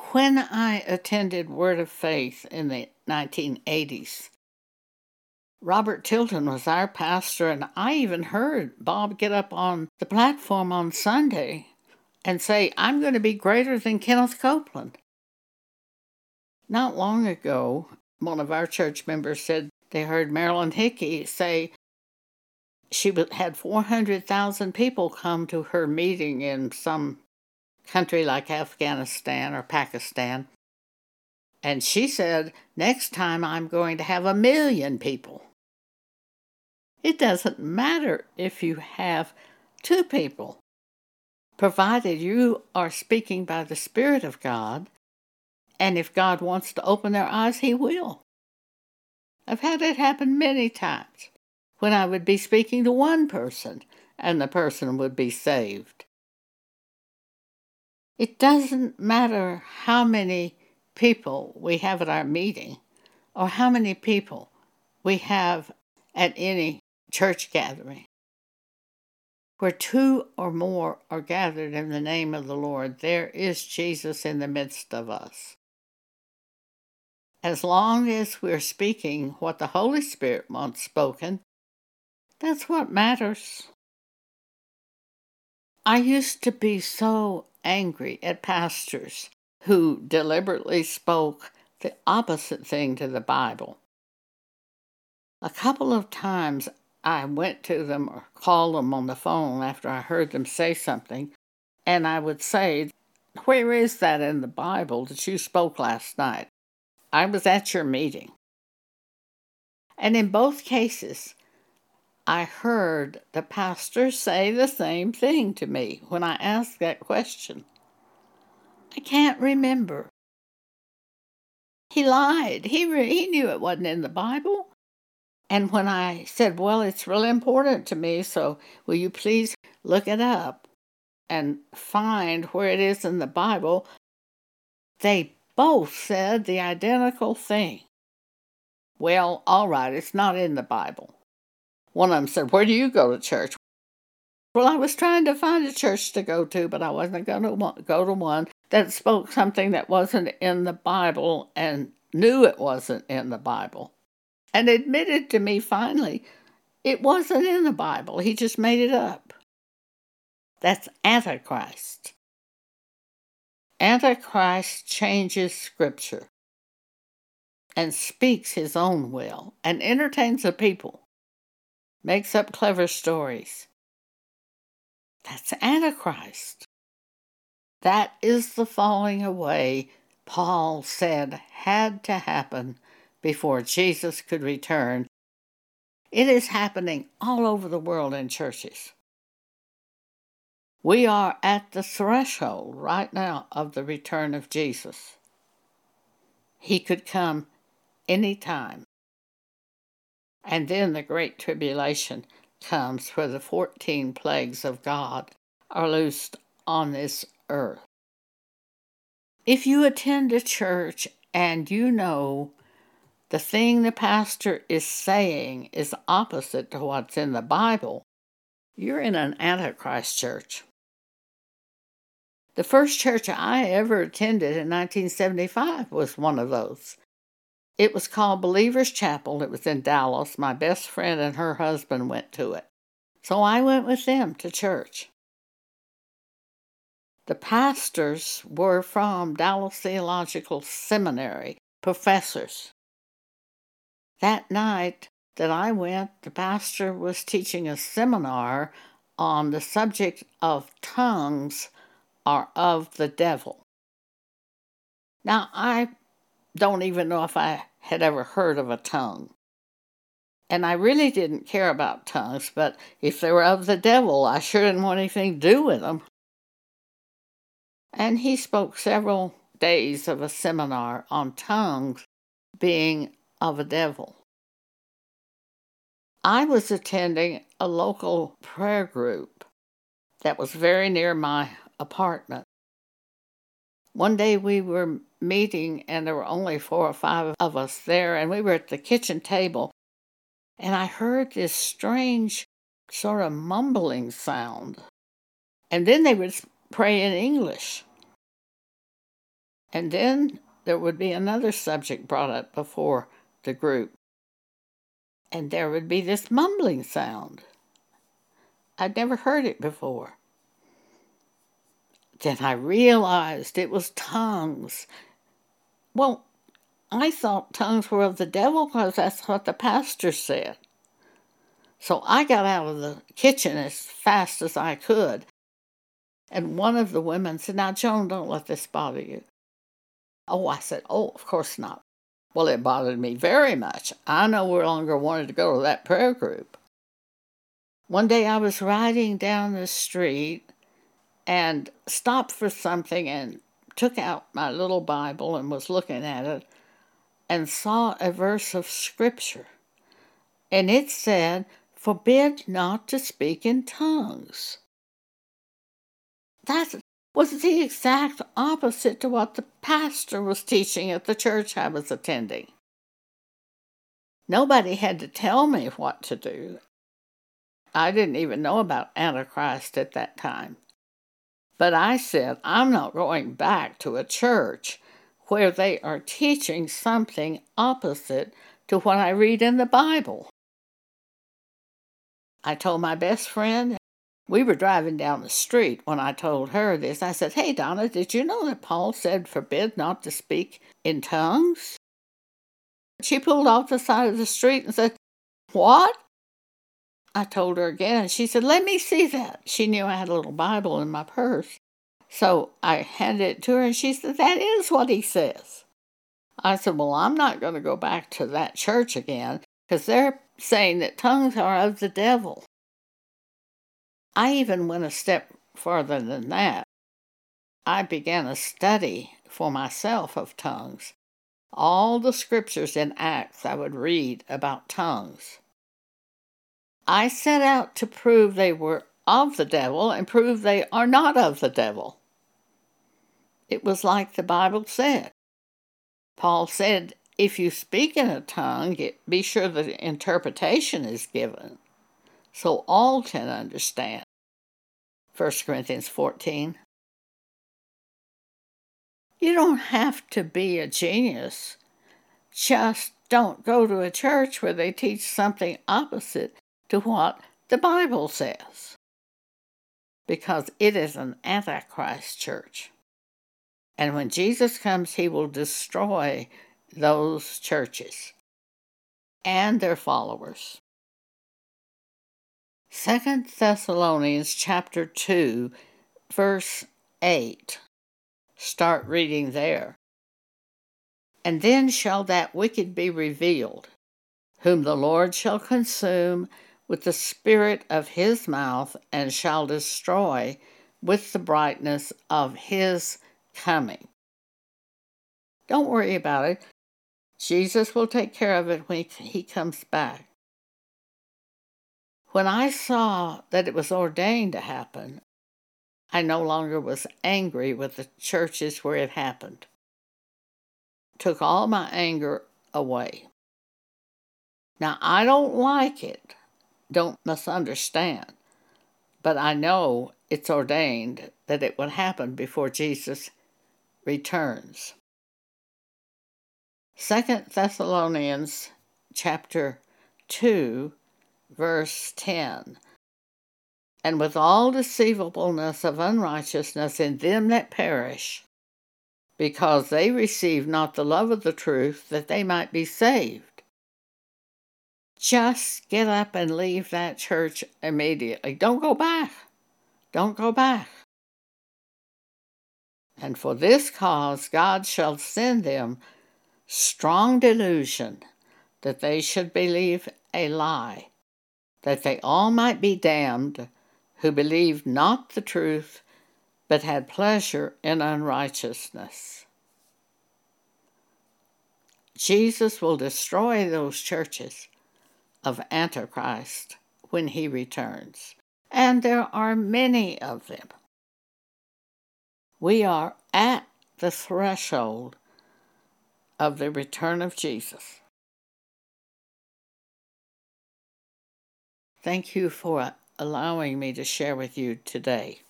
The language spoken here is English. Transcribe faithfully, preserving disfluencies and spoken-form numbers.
When I attended Word of Faith in the nineteen eighties, Robert Tilton was our pastor, and I even heard Bob get up on the platform on Sunday and say, "I'm going to be greater than Kenneth Copeland." Not long ago, one of our church members said they heard Marilyn Hickey say she had four hundred thousand people come to her meeting in some country like Afghanistan or Pakistan. And she said, "Next time I'm going to have a million people." It doesn't matter if you have two people, provided you are speaking by the Spirit of God, and if God wants to open their eyes, He will. I've had it happen many times when I would be speaking to one person and the person would be saved. It doesn't matter how many people we have at our meeting or how many people we have at any church gathering. Where two or more are gathered in the name of the Lord, there is Jesus in the midst of us. As long as we're speaking what the Holy Spirit wants spoken, that's what matters. I used to be so angry at pastors who deliberately spoke the opposite thing to the Bible. A couple of times I went to them or called them on the phone after I heard them say something, and I would say, "Where is that in the Bible that you spoke last night? I was at your meeting." And in both cases, I heard the pastor say the same thing to me when I asked that question. I can't remember. He lied. He, re- he knew it wasn't in the Bible. And when I said, "Well, it's really important to me, so will you please look it up and find where it is in the Bible?" they both said the identical thing. "Well, all right, it's not in the Bible." One of them said, "Where do you go to church?" Well, I was trying to find a church to go to, but I wasn't going to go to one that spoke something that wasn't in the Bible and knew it wasn't in the Bible. And admitted to me finally, it wasn't in the Bible. He just made it up. That's Antichrist. Antichrist changes Scripture and speaks his own will and entertains the people, makes up clever stories. That's Antichrist. That is the falling away Paul said had to happen before Jesus could return. It is happening all over the world in churches. We are at the threshold right now of the return of Jesus. He could come any time. And then the Great Tribulation comes where the fourteen plagues of God are loosed on this earth. If you attend a church and you know the thing the pastor is saying is opposite to what's in the Bible, you're in an Antichrist church. The first church I ever attended in nineteen seventy-five was one of those. It was called Believer's Chapel. It was in Dallas. My best friend and her husband went to it. So I went with them to church. The pastors were from Dallas Theological Seminary, professors. That night that I went, the pastor was teaching a seminar on the subject of tongues are of the devil. Now, I don't even know if I had ever heard of a tongue. And I really didn't care about tongues, but if they were of the devil, I sure didn't want anything to do with them. And he spoke several days of a seminar on tongues being of a devil. I was attending a local prayer group that was very near my apartment. One day we were meeting, and there were only four or five of us there, and we were at the kitchen table, and I heard this strange sort of mumbling sound. And then they would pray in English. And then there would be another subject brought up before the group, and there would be this mumbling sound. I'd never heard it before. Then I realized it was tongues. Well, I thought tongues were of the devil because that's what the pastor said. So I got out of the kitchen as fast as I could, and one of the women said, "Now, Joan, don't let this bother you." Oh, I said, "Oh, of course not." Well, it bothered me very much. I no longer wanted to go to that prayer group. One day I was riding down the street and stopped for something and took out my little Bible and was looking at it and saw a verse of Scripture. And it said, "Forbid not to speak in tongues." That was the exact opposite to what the pastor was teaching at the church I was attending. Nobody had to tell me what to do. I didn't even know about Antichrist at that time. But I said, I'm not going back to a church where they are teaching something opposite to what I read in the Bible. I told my best friend, we were driving down the street when I told her this. I said, "Hey, Donna, did you know that Paul said forbid not to speak in tongues?" She pulled off the side of the street and said, "What?" I told her again, and she said, "Let me see that." She knew I had a little Bible in my purse. So I handed it to her, and she said, "That is what he says." I said, "Well, I'm not going to go back to that church again because they're saying that tongues are of the devil." I even went a step further than that. I began a study for myself of tongues. All the scriptures in Acts I would read about tongues. I set out to prove they were of the devil and prove they are not of the devil. It was like the Bible said. Paul said, if you speak in a tongue, be sure the interpretation is given so all can understand. First Corinthians fourteen. You don't have to be a genius. Just don't go to a church where they teach something opposite to what the Bible says, because it is an Antichrist church. And when Jesus comes, he will destroy those churches and their followers. Second Thessalonians chapter two, verse eight. Start reading there. And then shall that wicked be revealed, whom the Lord shall consume with the spirit of his mouth, and shall destroy with the brightness of his coming. Don't worry about it. Jesus will take care of it when he comes back. When I saw that it was ordained to happen, I no longer was angry with the churches where it happened. Took all my anger away. Now, I don't like it. Don't misunderstand. But I know it's ordained that it would happen before Jesus returns. Second Thessalonians chapter two, verse ten. And with all deceivableness of unrighteousness in them that perish, because they receive not the love of the truth, that they might be saved. Just get up and leave that church immediately. Don't go back. Don't go back. And for this cause God shall send them strong delusion, that they should believe a lie, that they all might be damned, who believed not the truth, but had pleasure in unrighteousness. Jesus will destroy those churches of Antichrist when he returns, and there are many of them. We are at the threshold of the return of Jesus. Thank you for allowing me to share with you today.